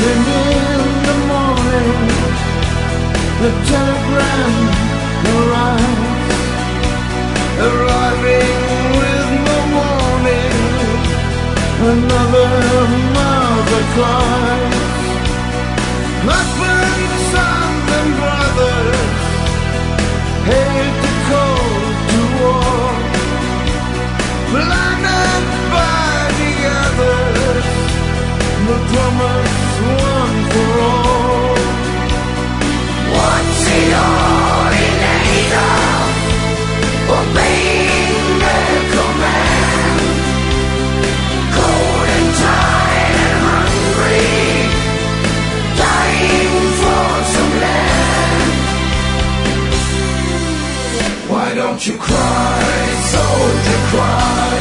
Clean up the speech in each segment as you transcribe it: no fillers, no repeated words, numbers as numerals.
And in the morning, the telegram arrives, arriving with no warning. Another mother cries. Husbands, sons and brothers hate to call to war, blinded by the others, the promise one for all. What's it all in aid of? Obeying their command, cold and tired and hungry, dying for some land. Why don't you cry, soldier, cry?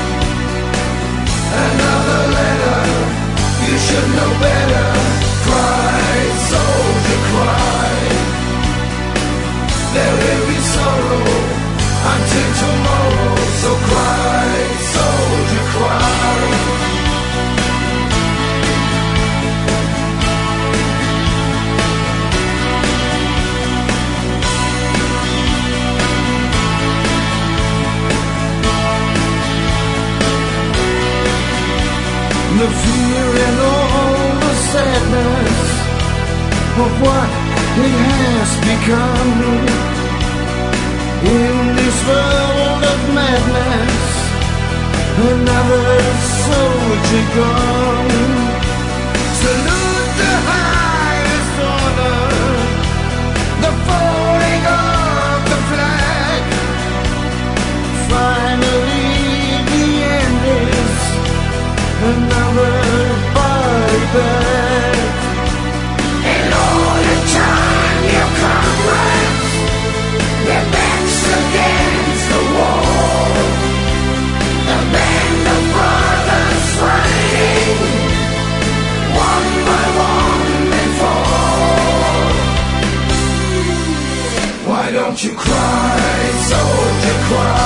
Another letter, you should know better. Cry, soldier, cry. There will be sorrow until tomorrow, so cry, soldier, cry. The fear and all the sadness of what it has become in this world of madness. Another soldier gone. Salute the highest order, the falling of the flag. Finally the end is another body bag. And all the time your comrades, their backs against the wall, the band of brothers fighting, one by one they fall. Why don't you cry, soldier, cry?